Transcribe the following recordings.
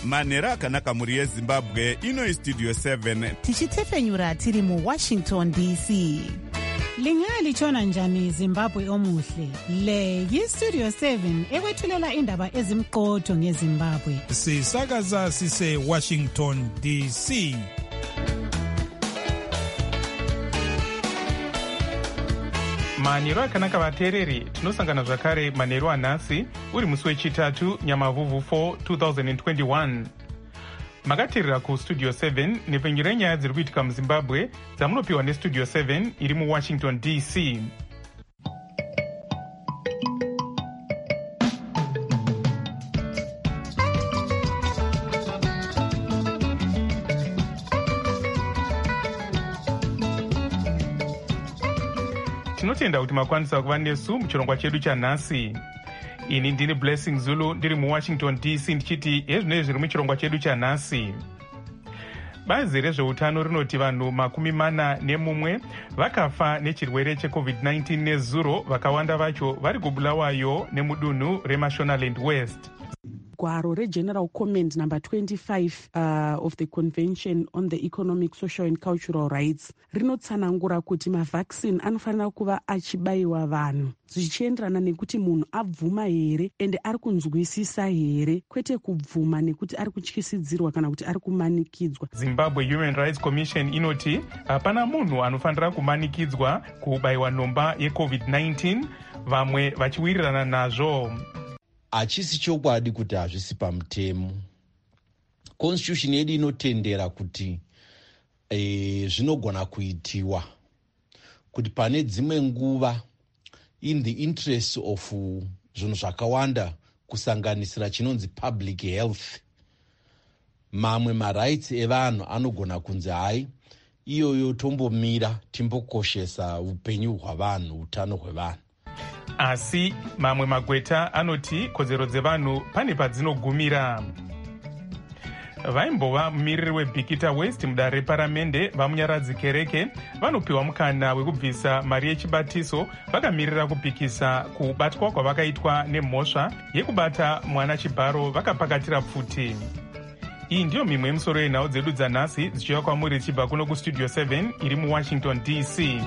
manheru akanaka mhuri yezimbabwe. Ino Studio 7 tichitefenyura tiri muWashington DC. Lingalitshona njani Zimbabwe omuhle? Le yiStudio 7 ekwethulela indaba ezimqotho ngeZimbabwe. Sisakaza sise Washington DC. Manheru akanaka vateereri, tinosangana zvakare manheru anhasi uri musi wechitatu Nyamavhuvhu 4 2021. Makateerera kuStudio 7 nepfenyuro renyaya dziri kuitika muZimbabwe dzamunopiwa neStudio 7 iri muWashington DC. Tinotenda kuti makwanisa kuva nesu muchirongwa chedu chanhasi. Ini ndini Blessing Zulu ndiri muWashington DC ndichiti hezvinoi zviri muchirongwa chedu chanhasi. Bazi rezveutano rinoti vanhu 41 vakafa nechirwere cheCovid-19 nezuro, vakawanda vacho vari kuBulawayo nemudunhu reMashonaland West. Gwaro reGeneral Comment number 25 of the Convention on the Economic, Social and Cultural Rights rinotsanangura kuti mavhaccine anofanira kuva achibayiwa vanhu zvichienderana nekuti munhu abvuma here ende ari kunzwisisa here, kwete kubvuma nekuti ari kutyisidzirwa kana kuti ari kumanikidzwa. Zimbabwe Human Rights Commission inoti hapana munhu anofanira kumanikidzwa kubayiwa nhomba yeCovid-19, vamwe vachiwirirana nazvo. Hachisi chokwadi kuti hazvisi pamutemo. Constitution yedu inotendera kuti zvinogona kuitiwa kuti pane dzimwe nguva in the interest of zvinhu zvakawanda kusanganisira chinonzi public health, mamwe marights evanhu anogona kunzi hai iyoyo tombomira timbokoshesa upenyu hwavanhu, utano hwevanhu. Asi mamwe magweta anoti kodzero dzevanhu pane padzinogumira. Vaimbova mumiriri weBikita West mudare reparamende vamunyaradzi Kereke vanopiwa mukana wekubvisa mari yechibatiso vakamirira kupikisa kubatwa kwavakaitwa nemhosva yekubata mwana chibharo vakapakatira pfuti. Iyi ndiyo mimwe yemisoro yenhau dzedu dzanhasi dzichiuya kwamuri dzichibva kuno kuStudio 7 iri muWashington DC.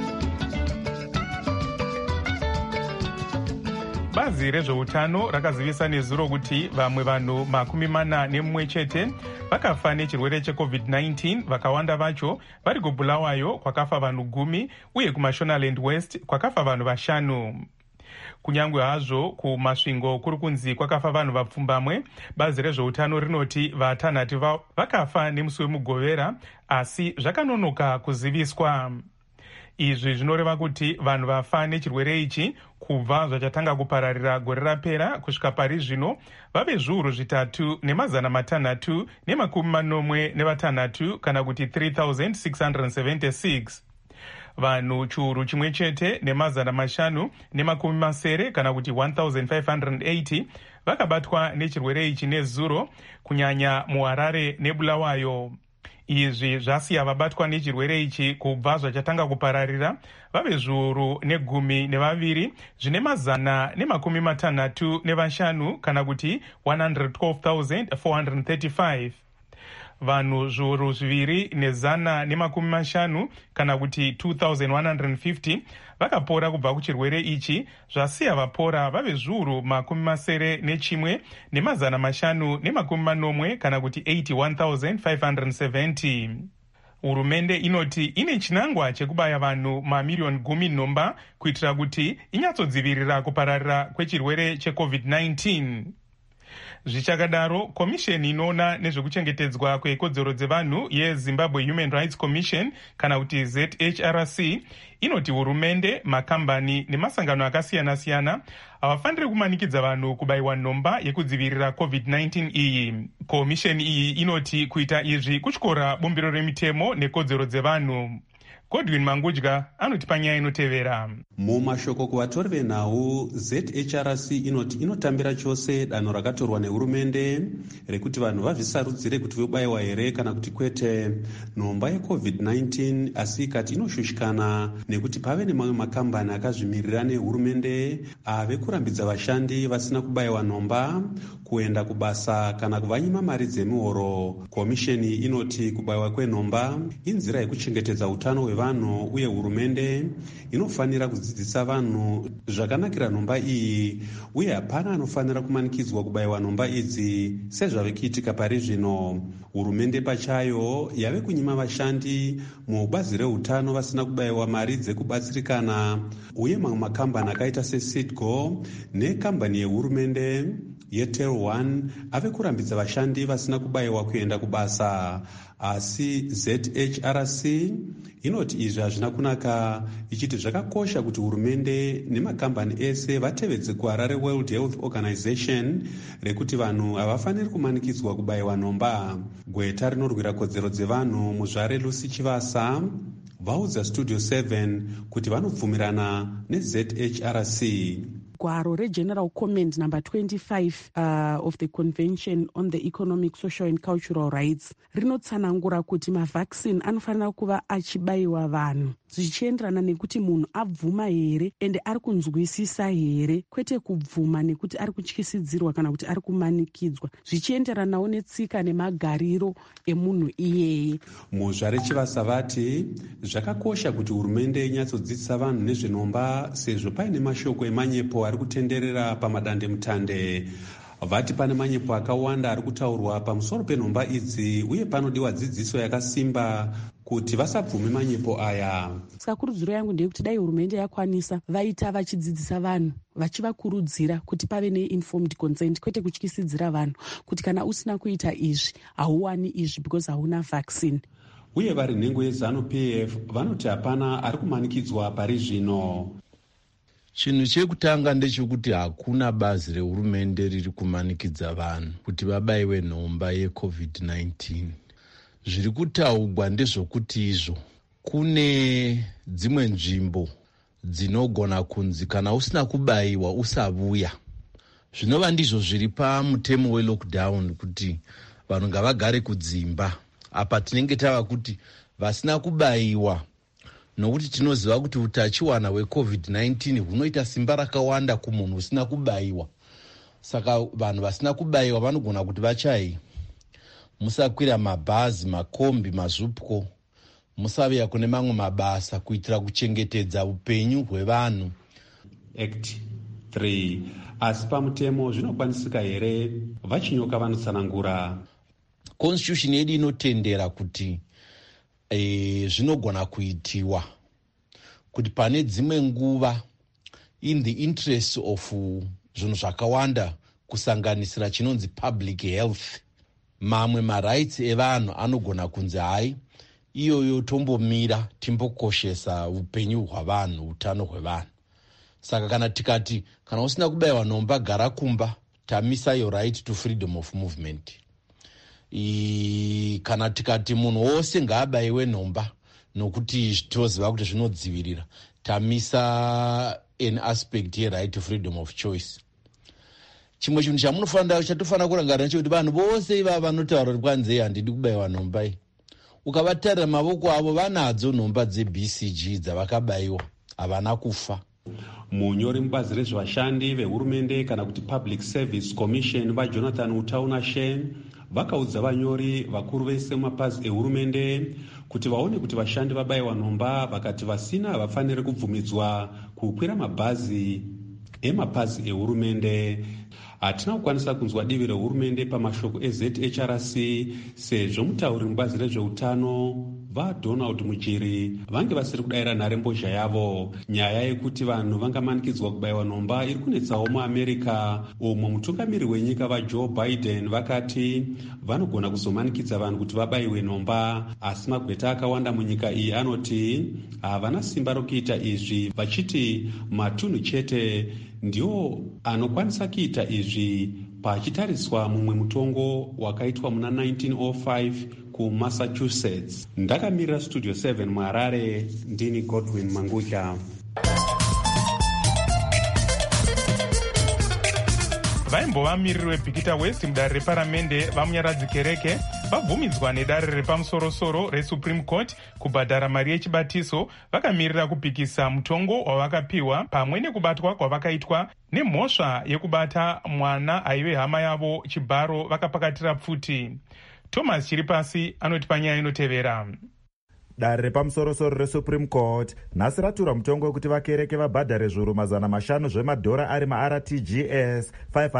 Bazi rezveutano rakazivisa nezuro kuti vamwe vanhu 41 chete vakafa nechirwere cheCovid-19, vakawanda vacho vari kuBulawayo kwakafa vanhu 10 uye kuMashonaland West kwakafa vanhu 5. Kunyangwe hazvo kumasvingo kuri kunzi kwakafa vanhu vapfumbamwe, bazi rezveutano rinoti vatanhatu vakafa nemusi wemugovera, asi zvakanonoka kuziviswa. Izvi zvinoreva kuti vanhu vafa nechirwere ichi kubva zvachatanga kupararira gore rapera kusvika pari zvino vave zviuru 3,646 kana kuti 3,676. Vanhu chiuru chimwe chete ne500 kana kuti 1,580 vakabatwa nechirwere ichi nezuro, kunyanya muHarare neBulawayo. Izvi zvasiya vabatwa nechirwere ichi kubva zvachatanga kupararira vave zviuru 12 zvine 165 kana kuti 112,435. Vanhu zviuru 2,150 kana kuti 2,150 vakapora kubva kuchirwere ichi, zvasiya vapora vave zviuru 71 ne580 kana kuti 81,570. Hurumende inoti ine chinangwa chekubaya vanhu mamiliyoni 10 nhomba kuitira kuti inyatsodzivirira kupararira kwechirwere cheCovid-19. Zvichakadaro, komisheni inoona nezvekuchengetedzwa kwekodzero dzevanhu yeZimbabwe Human Rights Commission kana kuti ZHRC inoti hurumende, makambani nemasangano akasiyana-siyana havafaniri kumanikidza vanhu kubayiwa nhomba yekudzivirira COVID-19 iyi. Komisheni iyi inoti kuita izvi kutyora bumbiro remitemo nekodzero dzevanhu. Godwin Mangudya anoti panyaya inotevera. Mumashoko kuvatori venhau, ZHRC inoti inotambira chose danho rakatorwa nehurumende rekuti vanhu vazvisarudzire kuti vobayiwa here kana kuti kwete nhomba yeCovid-19, asi ikati inoshushikana nekuti pave nemamwe makambani akazvimirira nehurumende ave kurambidza vashandi vasina kubayiwa nhomba kuenda kubasa kana kuvanyima mari dzemihoro. Komisheni inoti kubayiwa kwenhomba inzira yekuchengetedza utano hwevanhu uye hurumende inofanira kudzidzisa vanhu zvakanakira nhomba iyi, uye hapana anofanira kumanikidzwa kubayiwa nhomba idzi sezvave kuitika pari zvino. Hurumende pachayo yave kunyima vashandi mubazi reutano vasina kubayiwa mari dzekubatsirikana, uye mamwe makambani akaita seCITGO nekambani yehurumende yeTel1 ave kurambidza vashandi vasina kubayiwa kuenda kubasa. Asi ZHRC inoti izvi hazvina kunaka, ichiti zvakakosha kuti hurumende nemakambani ese vatevedze gwara reWorld Health Organization rekuti vanhu havafaniri kumanikidzwa kubayiwa nhomba. Gweta rinorwira kodzero dzevanhu muzvare Lucy Chivasa vaudza Studio 7 kuti vanobvumirana neZHRC. Gwaro reGeneral Comment number 25 of the Convention on the Economic, Social and Cultural Rights rinotsanangura kuti mavhaccine anofanira kuva achibayiwa vanhu zvichienderana nekuti munhu abvuma here ende ari kunzwisisa here, kwete kubvuma nekuti ari kutyisidzirwa kana kuti ari kumanikidzwa, zvichienderanawo netsika nemagariro emunhu iyeye. Muzvare Chivasa vati zvakakosha kuti hurumende inyatsodzidzisa vanhu nezvenhomba sezvo paine mashoko emanyepo ari kutenderera pamadandemutande. Vati pane manyepo akawanda ari kutaurwa pamusoro penhomba idzi, uye panodiwa dzidziso yakasimba kuti vasabvume manyepo aya. Saka kurudziro yangu ndeyekuti dai hurumende yakwanisa vaita vachidzidzisa vanhu vachivakurudzira kuti pave neinformed consent, kwete kutyisidzira vanhu kuti kana usina kuita izvi hauwani izvi because hauna vaccine. Uye vari nhengo yeZANU-PF vanoti hapana ari kumanikidzwa pari zvino. Chinhu chekutanga ndechekuti hakuna bazi rehurumende riri kumanikidza vanhu kuti vabayiwe nhomba yeCovid-19. Zviri kutaurwa ndezvokuti izvo kune dzimwe nzvimbo dzinogona kunzi kana usina kubayiwa usavuya. Zvinova ndizvo zviri pamutemo welockdown kuti vanhu ngavagare kudzimba. Apa tinenge tava kuti vasina kubayiwa, nokuti tinoziva kuti utachiwana hweCovid-19 hunoita simba rakawanda kumunhu usina kubayiwa. Saka vanhu vasina kubayiwa vanogona kuti vachai musakwira mabhazi, makombi, mazupko, musavuya kune mamwe mabasa kuitira kuchengetedza upenyu hwevanhu. Act 3. Asi pamutemo zvinokwanisika here? Vachinyoka vanotsanangura. Constitution yedu inotendera kuti zvinogona kuitiwa kuti pane dzimwe nguva in the interest of zvinhu zvakawanda kusanganisira chinonzi public health, mamwe marights evanhu anogona kunzi hai iyoyo tombomira timbokoshesa upenyu hwavanhu, utano hwevanhu. Saka kana tikati kana usina kubayiwa nhomba gara kumba, tamisa your right to freedom of movement. Kana tikati munhu wose ngaabayiwe nhomba nokuti toziva kuti zvinodzivirira, tamisa an aspect ye-right to freedom of choice. Chimwe chinhu chatofanira kurangarira chekuti vanhu vose ivava vanotaura kuti kwanzi handidi kubayiwa nhomba iyi, ukavatarira mavoko avo vanadzo nhomba dzeBCG dzavakabayiwa, havana kufa. Munyori mubazi rezvevashandi vehurumende kana kuti Public Service Commission vaJonathan Utaunashe vakaudza vanyori vakuru vese mumapazi ehurumende kuti vaone kuti vashandi vabayiwa nhomba, vakati vasina havafaniri kubvumidzwa kukwira mabhazi emapazi ehurumende. Hatina kukwanisa kunzwa divi rehurumende pamashoko eZHRC sezvo mutauri mubazi rezveutano vaDonald Mujiri vange vasiri kudayira nharembozha yavo. Nyaya yekuti vanhu vangamanikidzwa kubayiwa nhomba iri kunetsawo muAmerica, umwe mutungamiri wenyika vaJoe Biden vakati vanogona kuzomanikidza vanhu kuti vabayiwe nhomba, asi magweta akawanda munyika iyi anoti havana simba rokuita izvi, vachiti matunhu chete ndiwo anokwanisa kuita izvi pachitariswa mumwe mutongo wakaitwa muna 1905 kumassachusetts. Ndakamirira studio 7 muHarare, ndini Godwin Mangucha. vaimbova miriri webhikita west mudare reparamende vamunyaradzi kereke vabvumidzwa nedare repamusorosoro resupreme court kubhadhara mari yechibatiso, vakamirira kupikisa mutongo wavakapiwa pamwe nekubatwa kwavakaitwa nemhosva yekubata mwana aive hama yavo chibharo vakapakatira pfuti. Thomas Chiripasi anoti panyaya inotevera. Dare repamusorosoro resupreme court nhasi ratura mutongo wekuti vakereke vabhadhare zviuru $500 zvemadhora ari maRTGS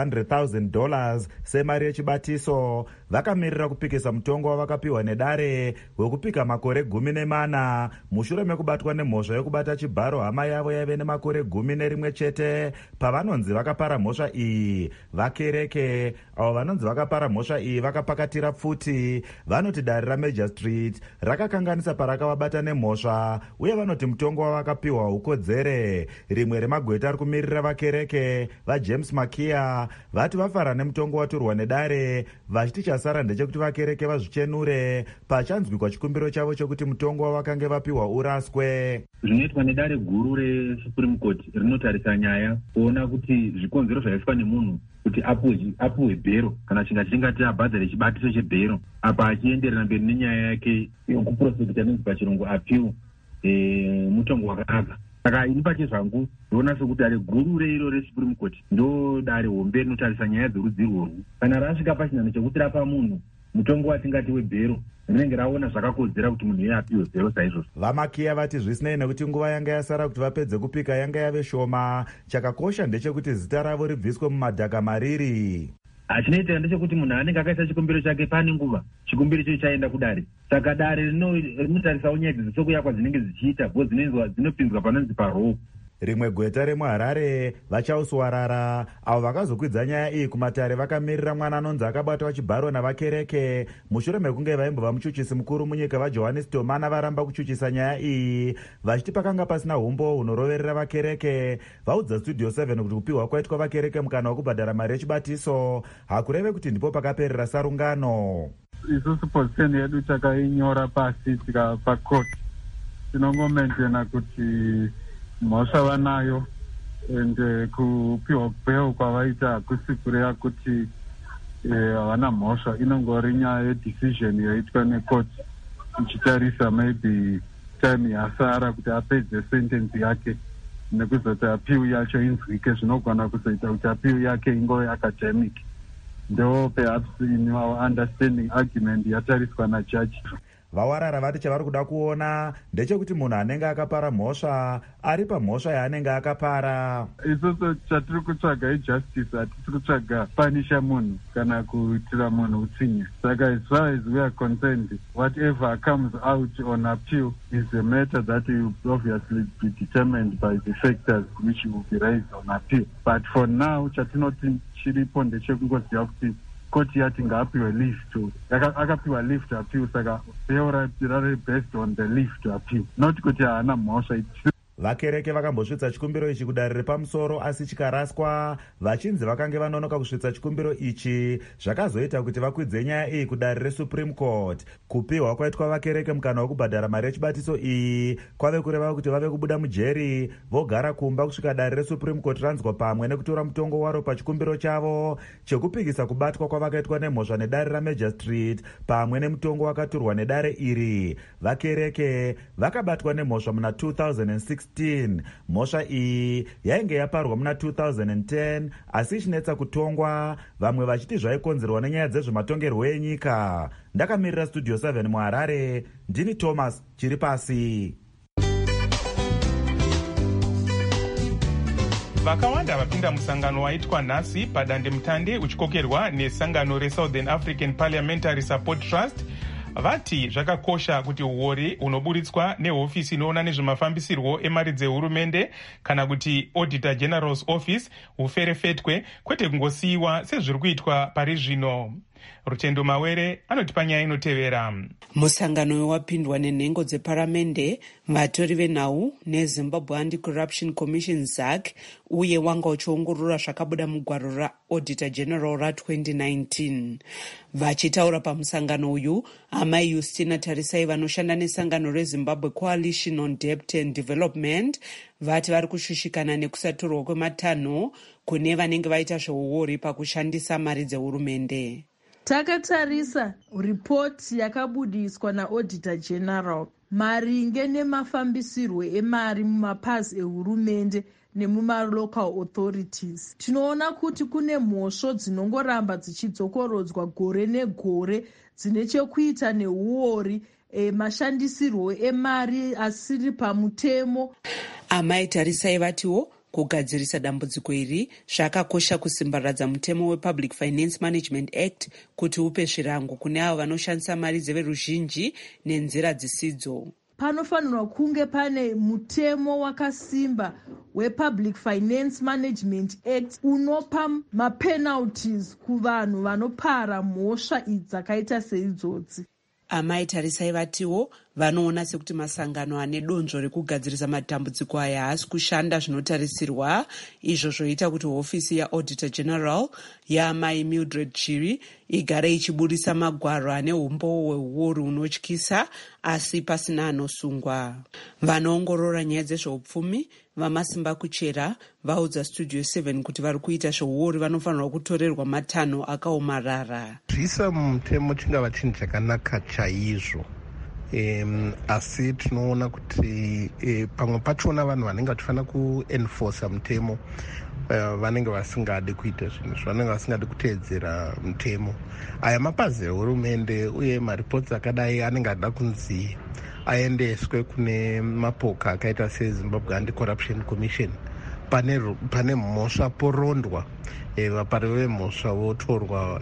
$500,000 semari yechibatiso. Vakamirira kupikisa mutongo wavakapiwa nedare wekupika makore 14 mushure mekubatwa nemhosva yekubata chibharo hama yavo yaive nemakore 11 chete. Pavanonzi vakapara mhosva iyi, vakereke avo vanonzi vakapara mhosva iyi vakapakatira pfuti. Vanoti dare raMajor Street rakakanganisa parakavabata nemhosva uye vanoti mutongo wavakapiwa haukodzere. Rimwe remagweta ari kumirira vakereke vaJames Makia vati vafara nemutongo waturwa nedare, vachiti chasara ndechekuti vakereke vazvichenure pachanzwikwa chikumbiro chavo chekuti mutongo wavakange vapiwa uraswe. Zvinoitwa nedare guru reSupreme Court rinotarisa nyaya kuona kuti zvikonzero zvakaiswa nemunhu kuti apuwe bhero kana chingati abhadhare chibatiso chebhero, apa achienderera mberi nenyaya yake yokuprosecute inonzi pachirungu appeal mutongo wakanaka. Saka ini pache zvangu ndoona sekuti dare guru reiro reSupreme Court ndo dare hombe rinotarisa nyaya dzerudzi rworwu. Kana rasvika pachinhano chekuti rapa munhu mutongo watingati webhero, rinenge raona zvakakodzera kuti munhu iye apiwe bhero saizvozvo. Vamakia vati zvisinei nekuti nguva yanga yasara kuti vapedze kupika yanga yave shoma, chakakosha ndechekuti zita ravo ribviswe mumadhaka mariri. Chinoitika ndechekuti munhu anenge akaisa chikumbiro chake pane nguva chikumbiro icho chaenda kudare, saka dare rinotarisawo nyaya idzi sokuya kwadzinenge dzichiita bo dzinopinzwa panonzi paroo. Rimwe gweta remuHarare vachauswarara avo vakazokwidza nyaya iyi kumatare vakamirira mwana anonzi akabatwa chibharo navakereke mushure mekunge vaimbova muchuchisi mukuru munyika vaJohannes Tomana varamba kuchuchisa nyaya iyi vachiti pakanga pasina umbo hunoroverera vakereke. Vaudza studio 7 kuti kupiwa kwaitwa vakereke mukana wekubhadhara mari yechibatiso hakureve kuti ndipo pakaperera sarungano. Isusu position yedu takainyora pasi pakoti tinongomentena kuti mhosva vanayo ende kupiwa bhero kwavaita hakusi kureva kuti havana mhosva, inongori nyaya yedecision yaitwa nekoti ichitarisa maybe time yasara kuti apedze sentence yake nekuzoti appeal yacho inzwike, zvinogona kuzoita kuti appeal yake ingove academic. Ndo perhaps in our understanding argument yatariswa najaji. Vawarara vati chavari kuda kuona ndechekuti munhu anenge akapara mhosva ari pamhosva yaanenge akapara. Isusu chatiri kutsvaga ijustice, hatisi kutsvaga panisha munhu kana kuitira munhu utsinye. Saka as far as we are concerned, whatever comes out on appeal is a matter that will obviously be determined by the factors which will be raised on appeal. But for now, chatinoti chiripo ndechekungoziva kuti koti yati ngaapiwe leave to akapiwa leave to appeal, saka bhero rari based on the leave to appeal, not kuti haana mhosva. Vakereke vakambosvitsa chikumbiro ichi kudare repamusoro asi chikaraswa, vachinzi vakange vanonoka kusvitsa chikumbiro ichi zvakazoita kuti vakwidze nyaya iyi kudare reSupreme Court. Kupiwa kwaitwa vakereke mukana wekubhadhara mari yechibatiso iyi kwave kureva kuti vave kubuda mujeri vogara kumba kusvika dare reSupreme Court ranzwa pamwe nekutora mutongo waro pachikumbiro chavo chekupikisa kubatwa kwavakaitwa nemhosva nedare raMajor Street pamwe nemutongo wakaturwa nedare iri. Vakereke vakabatwa nemhosva muna 2016. Mhosva iyi yainge yaparwa muna 2010 asi ichinetsa kutongwa, vamwe vachiti zvaikonzerwa nenyaya dzezvematongerwo enyika. Ndakamirira studio 7 muHarare, ndini Thomas Chiripasi. Vakawanda vapinda musangano waitwa nhasi padandemutande uchikokerwa nesangano reSouthern African Parliamentary Support Trust vati zvakakosha kuti uori unoburitswa nehofisi inoona nezvemafambisirwo emari dzehurumende kana kuti Auditor General's Office huferefetwe kwete kungosiyiwa sezviri kuitwa pari zvino. Rutendo Mawere anotipa nyaya inotevera. Musangano wapindwa nenhengo dzeparamende, vatori venhau neZimbabwe Anti-Corruption Commission ZAC uye wanga uchiongorora zvakabuda mugwaro raAuditor General ra2019. Vachitaura pamusangano uyu, Amai Justina Tarisai vanoshanda nesangano reZimbabwe Coalition on Debt and Development vati vari kushushikana nekusaturwa kwematanho kune vanenge vaita zveuori pakushandisa mari dzehurumende. Takatarisa ripoti yakabudiswa naAuditor General maringe nemafambisirwo emari mumapazi ehurumende nemumalocal authorities. Tinoona kuti kune mhosvo dzinongoramba dzichidzokorodzwa gore negore dzine chekuita neuori, mashandisirwo emari asiri pamutemo. Amai Tarisai vatiwo kugadzirisa dambudziko iri zvakakosha kusimbaradza mutemo wePublic Finance Management Act kuti upe zvirango kune avo vanoshandisa mari dzeveruzhinji nenzira dzisidzo. Panofanirwa kunge pane mutemo wakasimba wePublic Finance Management Act unopa mapenalties kuvanhu vanopara mhosva dzakaita seidzodzi. Amai Tarisai vatiwo vanoona sekuti masangano ane donzvo rekugadzirisa matambudziko aya haasi kushanda zvinotarisirwa, izvo zvoita kuti hofisi yaAuditor General yaamai Mildred Chiri igare ichiburisa magwaro ane umbowo hweuori hunotyisa asi pasina anosungwa. Vanoongorora nyaya dzezveupfumi vamasimba kuchera vaudza Studio 7 kuti vari kuita zveuori vanofanirwa kutorerwa matanho akaomarara. Zvisa mutemo chingava chinhu chakanaka chaizvo. Asi tinoona kuti pamwe pachona vanhu vanenge vachifanira kuenforsa mutemo vanenge vasingade kuita zvinhu vanenge vasingade kuteedzera mutemo. Aya mapazi ehurumende uye maripoti akadai anenge ada kunzi aendeswe kune mapoka akaita seZimbabwe Anti-Corruption Commission pane mhosva porondwa, vapari vemhosva votorwa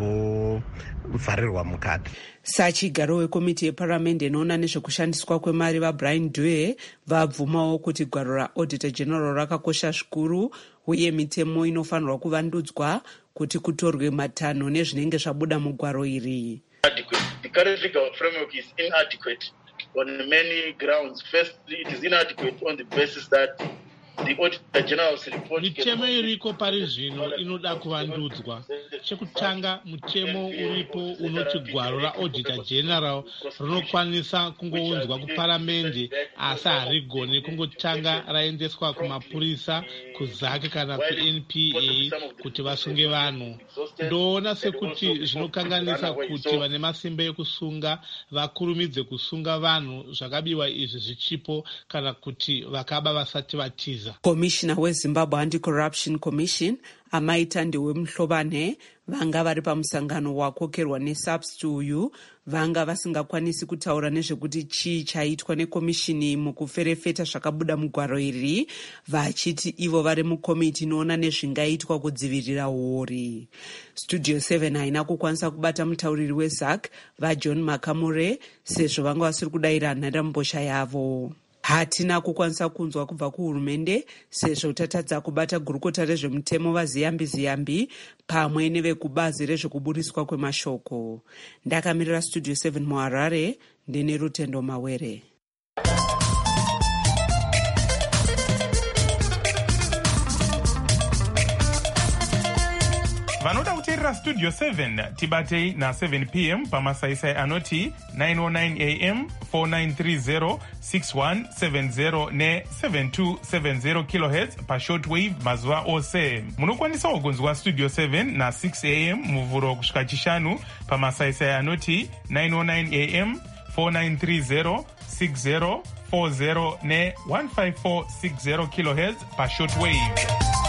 vovharirwa mukati. Sachigaro wekomiti yeparamende inoona nezvekushandiswa kwemari vaBrian Dwyer vabvumawo kuti gwaro raAuditor General rakakosha zvikuru uye mitemo inofanirwa kuvandudzwa kuti kutorwe matanho nezvinenge zvabuda mugwaro iri. The current legal framework is inadequate on many grounds. Firstly, it is inadequate on the basis that the Auditor General's report. Mitemo iriko pari zvino inoda kuvandudzwa. Chekutanga, mutemo uripo unoti gwaro raAuditor General rinokwanisa kungounzwa kuparamende asi harigoni kungotanga raendeswa kumapurisa, kuZAC kana kuNPA kuti vasunge vanhu. Ndoona sekuti zvinokanganisa kuti vane masimba ekusunga vakurumidze kusunga vanhu zvakabiwa izvi zvichipo kana kuti vakaba vasati vatiza. Komishina weZimbabwe Anti-Corruption Commission Amai Thandiwe Mhlobane vanga vari pamusangano wakokerwa neSAPS uyu vanga vasingakwanisi kutaura nezvekuti chii chaitwa nekomishini mukuferefeta zvakabuda mugwaro iri, vachiti ivo vari mukomiti inoona nezvingaitwa kudzivirira uori. Studio 7 haina kukwanisa kubata mutauriri weZAC vaJohn Makamure sezvo vanga vasiri kudayira nharambozha yavo. Hatina kukwanisa kunzwa kubva kuhurumende sezvo tatadza kubata gurukota rezvemutemo vaZiyambi pamwe nevekubazi rezvekuburiswa kwemashoko. Ndakamirira Studio 7 muHarare, ndine Rutendo Mawere. Vanoda kuteerera Studio 7 tibatei na7 p.m. pamasaisai anoti 909 am 4930 6170 ne7270 kHz pashortwave mazuva ose. Munokwanisa kugonzwa Studio 7 na6 am muvhuro kusvika chishanu pamasaisai anoti 909 am 4930 6040 ne15460 kHz pashortwave.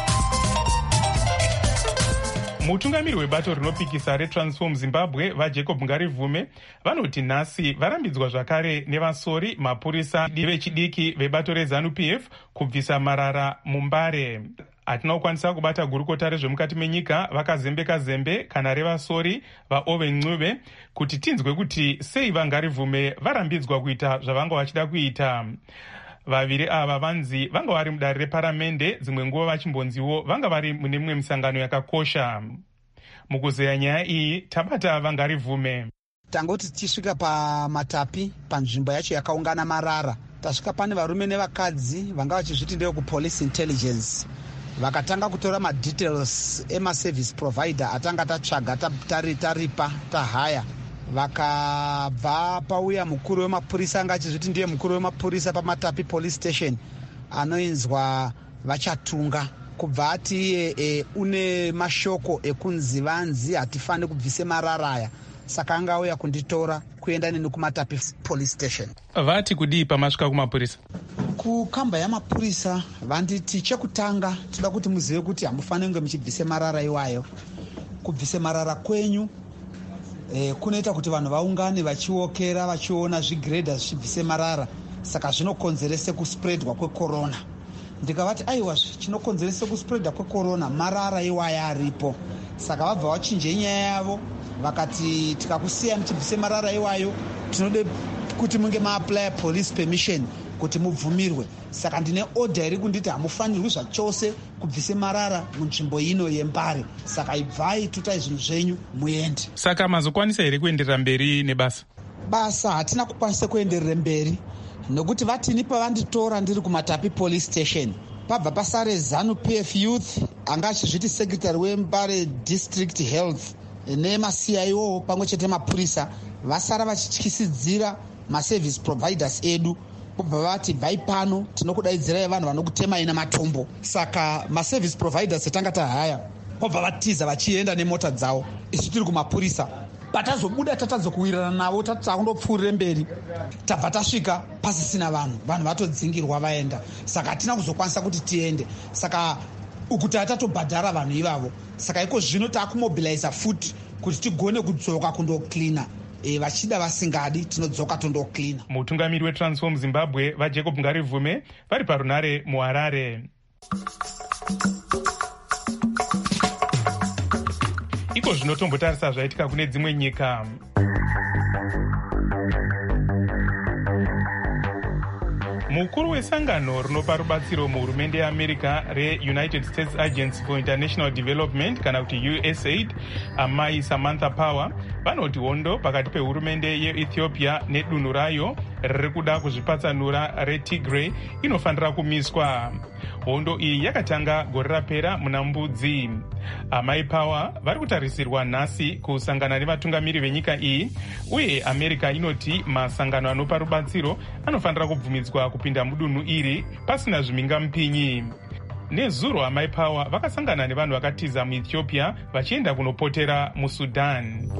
Mutungamiri webato rinopikisa reTransform Zimbabwe vaJacob Ngarivume vanoti nhasi varambidzwa zvakare nevasori, mapurisa nevechidiki vebato reZANU-PF kubvisa marara muMbare. Hatina kukwanisa kubata gurukota rezvemukati menyika vakazembe kana revasori vaOwen Ncube kuti tinzwe kuti sei vaNgarivume varambidzwa kuita zvavanga vachida kuita. Vaviri ava vanzi vanga vari mudare reparamende, dzimwe nguva vachimbonziwo vanga vari mune mimwe misangano yakakosha. mukuzeya nyaya iyi tabata Vangarivume. Tangoti tichisvika paMatapi panzvimbo yacho yakaungana marara, tasvika pane varume nevakadzi vanga vachizviti ndeye kupolice intelligence, vakatanga kutora madetails emaservice provider atanga tatsvaga taripa tahaya. Vakabva pauya mukuru wemapurisa anga achizviti ndiye mukuru wemapurisa paMatapi police station anoinzwa Vachatunga, kubva ati une mashoko ekunzi vanzi hatifani kubvise marara aya, saka anga auya kunditora kuenda neni kuMatapi police station. Vati kudii pamasvika kumapurisa? Kukamba yamapurisa vanditi chekutanga toda kuti muzive kuti hamufani kunge muchibvise marara iwayo. Kubvise marara kwenyu kunoita kuti vanhu vaungane vachiokera vachiona zvigredha zvichibvise marara, saka zvinokonzerese kuspreadwa kwekorona. Ndikavati aiwa chinokonzerese kuspreadwa kwekorona marara iwaya aripo, saka vabva vachinje nyaya yavo vakati tikakusiya muchibvise marara iwayo tinode kuti munge maapply police permission kuti mubvumirwe. Saka ndine order iri kunditi hamufanirwi zvachose kubvise marara munzvimbo ino yeMbare, saka ibvai tutai zvinhu zvenyu muende. Saka mazokwanisa here kuenderera mberi nebasa? Basa hatina kukwanisa kuenderera mberi nokuti vatini pavanditora ndiri kuMatapi police station pabva pasare Zanu PF Youth anga achizviti secretary weMbare district health neMaCIO pamwe chete mapurisa vasara vachityisidzira maservice providers edu, pobva vati bvai pano tinokudaidzirai vanhu vanokutemai nematombo. Saka maservice providers etanga tahaya pobva vatiza vachienda nemota dzavo, isu tiri kumapurisa. Patazobuda tatazokuwirirana navo tatakundopfuurire mberi, tabva tasvika pasisina vanhu vatodzingirwa vaenda, saka hatina kuzokwanisa kuti tiende. Saka uku tatobhadhara vanhu ivavo, saka iko zvino takumobiliza futi kuti tigone kudzoka kundoklina. Vachida vasingadi tinodzoka tondoklina. Mutungamiri weTransform Zimbabwe vaJacob Ngarivume vari parunare muHarare. Iko zvinotombotarisa zvaitika kune dzimwe nyika. Mukuru wesangano rinopa rubatsiro muhurumende yeAmerica reUnited States Agency for International Development kana kuti USAID, amai Samantha Power, vanoti hondo pakati pehurumende yeEthiopia nedunhu rayo riri kuda kuzvipatsanura reTigray inofanira kumiswa. Hondo iyi yakatanga gore rapera muna Mbudzi. Amai Power vari kutarisirwa nhasi kusangana nevatungamiri venyika iyi, uye America inoti masangano anopa rubatsiro anofanira kubvumidzwa kupinda mudunhu iri pasina zvimhingamupinyi. Nezuro amai Power vakasangana nevanhu vakatiza muEthiopia vachienda kunopotera muSudan.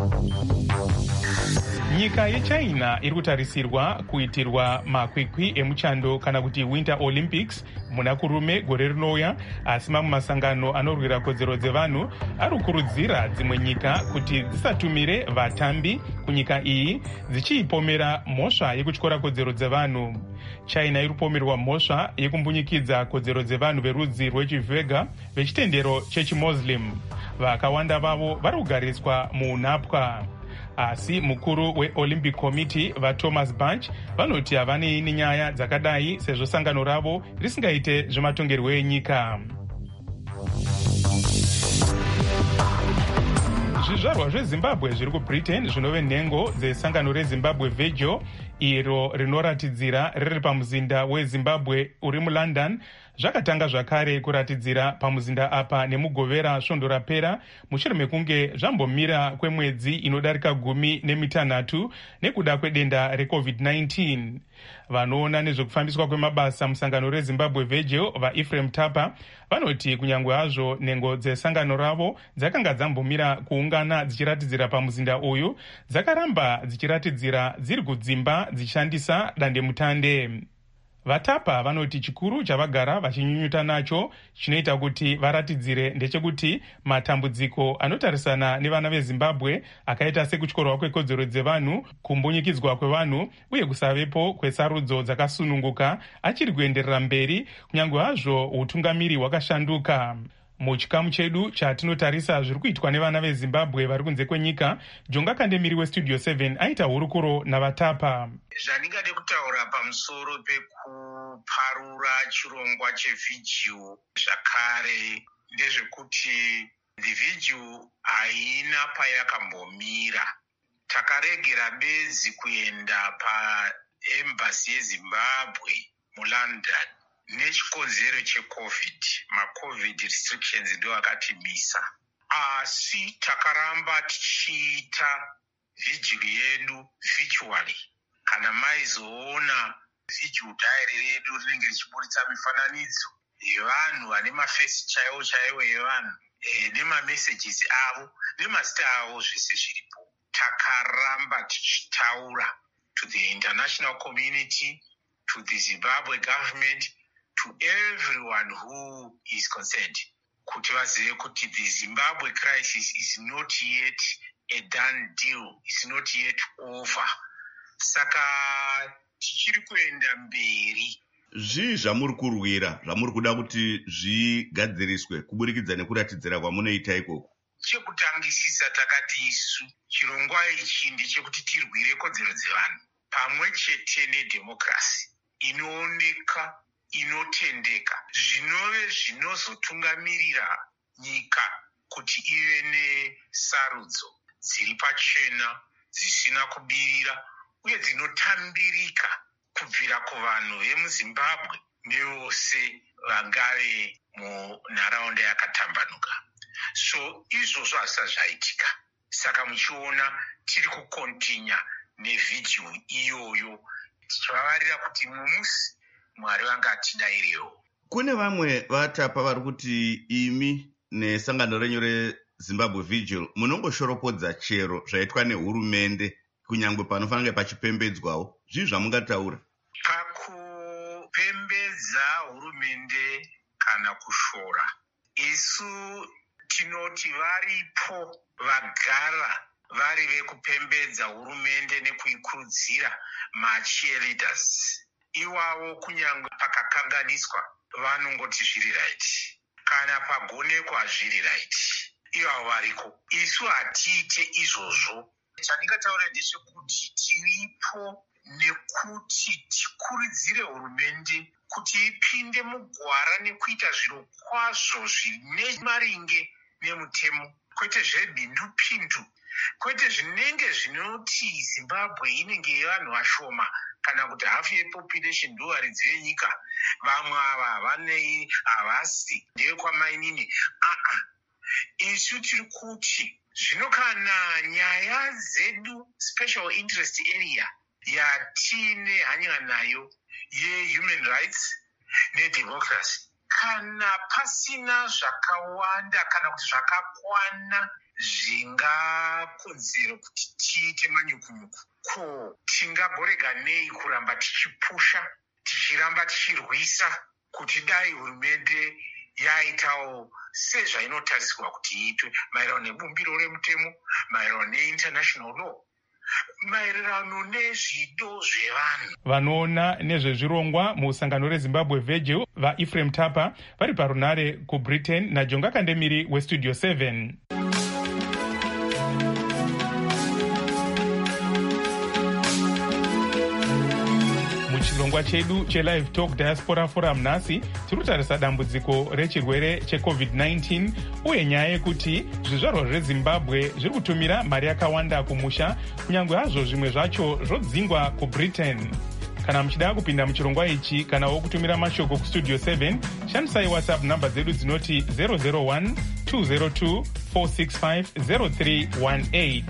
Nyika yeChina iri kutarisirwa kuitirwa makwikwi emuchando kana kuti Winter Olympics muna kurume gore rinouya, asi mamwe masangano anorwira kodzero dzevanhu ari kukurudzira dzimwe nyika kuti dzisatumire vatambi kunyika iyi dzichiipomera mhosva yekutyora kodzero dzevanhu. China iri kupomerwa mhosva yekumbundikidza kodzero dzevanhu verudzi rwechiVega vechitendero chechiMuslim. Vakawanda vavo vari kugariswa muunapwa. Asi mukuru weOlympic Committee vaThomas Bach vanoti havanei nenyaya dzakadai sezvo sangano ravo risingaite zvematongerwo enyika. Zvizvarwa zveZimbabwe zviri kuBritain zvinove nhengo dzesangano reZimbabwe Virgil iro rinoratidzira riri pamuzinda weZimbabwe uri muLondon zvakatanga zvakare kuratidzira pamuzinda apa nemugovera svondo rapera mushure mekunge zvambomira kwemwedzi inodarika 16 nekuda kwedenda reCovid-19. Vanoona nezvekufambiswa kwemabasa musangano reZimbabwe Virgil vaEphraim Tapa vanoti kunyange hazvo nhengo dzesangano ravo dzakanga dzambomira kuungana dzichiratidzira pamuzinda uyu, dzakaramba dzichiratidzira dziri kudzimba dzichishandisa dandemutande. VaTapa vanoti chikuru chavagara vachinyunyuta nacho chinoita kuti varatidzire ndechekuti matambudziko anotarisana nevana veZimbabwe akaita sekutyorwa kwekodzero dzevanhu, kumbunyikidzwa kwevanhu uye kusavepo kwesarudzo dzakasununguka achiri kuenderera mberi kunyange hazvo utungamiri hwakashanduka. Muchikamu chedu chatinotarisa zviri kuitwa nevana veZimbabwe vari kunze kwenyika, Jonga Kandemiri weStudio 7 aita hurukuro navaTapa. Zvandingade kutaura pamusoro pekuparura chirongwa cheVigil zvakare ndezvekuti the vigil haina payakambomira. Takaregera bedzi kuenda paembassy yeZimbabwe muLondon nechikonzero cheCovid. MaCovid restrictions ndo akatimisa. Asi takaramba tichiita vigil yedu virtually. Kana maizoona vigil diary redu rinenge richiburitsa mifananidzo yevanhu vane mafesi chaiwo chaiwo evanhu nemamessages avo nemazita avo zvese zviripo. Takaramba tichitaura to the international community, to the Zimbabwe government, to everyone who is concerned, kuti vazive kuti the Zimbabwe crisis is not yet a done deal, it's not yet over. Saka tichiri kuenda mberi. Zvii zvamuri kurwira, zvamuri kuda kuti zvigadziriswe kuburikidza nekuratidzira kwamunoita ikoko? Chekutangisisa takati isu chirongwa ichi ndechekuti tirwire kodzero dzevanhu pamwe chete nedhemokirasi inooneka, inotendeka, zvinove zvinozotungamirira nyika kuti ive nesarudzo dziri pachena, dzisina kubirira uye dzinotambirika kubvira kuvanhu vemuZimbabwe nevose vangave munharaunda yakatambanuka. So izvozvo hazvisati zvaitika. Saka muchiona tiri kukontinya nevhijuu iyoyo tichivavarira kuti mumusi Mwari vangatidairewo. Kune vamwe vatapa vari kuti imi nesangano renyu reZimbabwe Vigil munongoshoropodza chero zvaitwa nehurumende kunyangwe panofanira pachipembedzwawo. Zvii zvamungataura? Pakupembedza hurumende kana kushora, isu tinoti varipo vagara vari vekupembedza hurumende nekuikurudzira macheerleaders. Iwavo kunyangwe pakakanganiswa vanongoti zviri right, kana pagonekwa zviri right, ivavo variko. Isu hatiite izvozvo. Chandingataura ndechekuti tiripo nekuti tikurudzire hurumende kuti ipinde mugwara nekuita zviro kwazvo zvine maringe nemutemo, kwete zvebhindupindu, kwete zvinenge zvinoti Zimbabwe inenge yevanhu vashoma kana kuti hafu yepopulation ndo varidzi venyika, vamwe ava havanei, havasi ndevekwamainini. Isu tiri kuti zvino kana nyaya dzedu special interest area yatine hanya nayo yehuman rights nedemocracy, kana pasina zvakawanda kana kuti zvakakwana zvingakonzera kuti tiite manyukunyuku, ko tingagorega nei kuramba tichipusha, tichiramba tichirwisa kuti dai hurumende yaitawo sezvainotarisirwa kuti iitwe maererano nebumbiro remutemo, maererano neinternational law, maererano nezvido zvevanhu. Vanoona nezvezvirongwa musangano reZimbabwe Vigil vaEphraim Tapa vari parunare kuBritain naJonga Kandemiri weStudio 7. Muchirongwa chedu cheLive Talk Diaspora Forum nhasi tiri kutarisa dambudziko rechirwere cheCovid-19 uye nyaya yekuti zvizvarwa zveZimbabwe zviri kutumira mari yakawanda kumusha, kunyange hazvo zvimwe zvacho zvodzingwa kuBritain. Kana muchida kupinda muchirongwa ichi kanawo kutumira mashoko kuStudio 7, shandisai WhatsApp namba dzedu dzinoti 001 202 465 0318.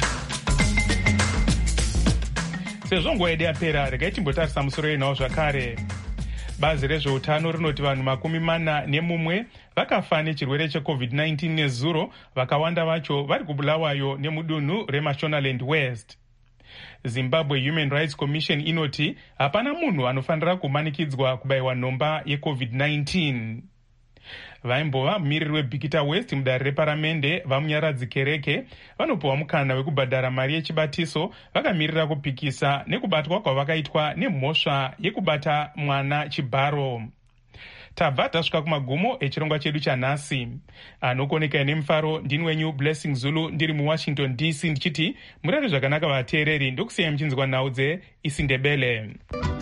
Sezvo nguva yedu yapera, regai timbotarisa musoro yenawo zvakare. Bazi rezveutano rinoti vanhu 41 vakafa nechirwere cheCovid-19 nezuro, vakawanda vacho vari kuBulawayo nemudunhu reMashonaland West. Zimbabwe Human Rights Commission inoti hapana munhu anofanira kumanikidzwa kubayiwa nhomba yeCovid-19. Vaimbova mumiriri weBikita West mudare reparamende vamunyaradzi Kereke vanopiwa mukana wekubhadhara mari yechibatiso vakamirira kupikisa nekubatwa kwavakaitwa nemhosva yekubata mwana chibharo. Tabva tasvika kumagumo echirongwa chedu chanhasi. Anokoneka nemufaro ndini wenyu Blessing Zulu ndiri muWashington DC ndichiti murare zvakanaka vateereri, ndokusiyai muchinzwa nhau dzeIsindebele.